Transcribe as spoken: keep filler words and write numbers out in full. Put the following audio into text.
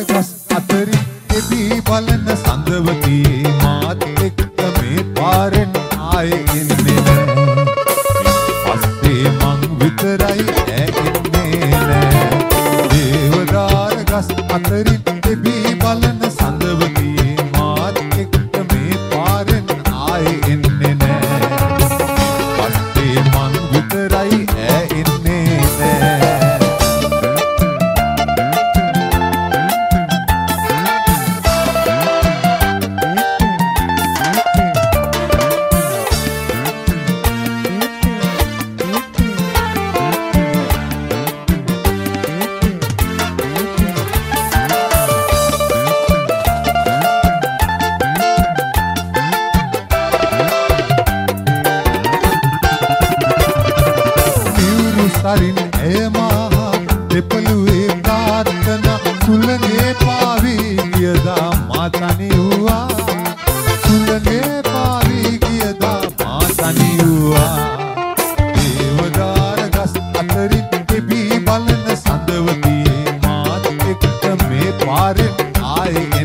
ගස් අතරින් එබී බලන සඳවතියේ මාත් එක්ක මේ පාරෙන් ආයේ එන්නේ නෑ. පස්සේ මං විතරයි ඇන්නේ නෑ. දේවදාර ගස් අතරින් එබී බලන සඳවතියේ මාත් එක්ක මේ පාරෙන් ආයේ එන්නේ නෑ. පස්සේ මං විතරයි ඇන්නේ නෑ. සරින් එමා දෙපළුවේ ප්‍රාර්ථනා සුළඟේ පාවී ගියදා මා තනි වූවා. සුළඟේ පාවී ගියදා මා තනි වූවා. දේවදාර ගස් අතරින් එබී බලන සඳවතියේ මාත් එක්ක මේ පාරෙන් ආයේ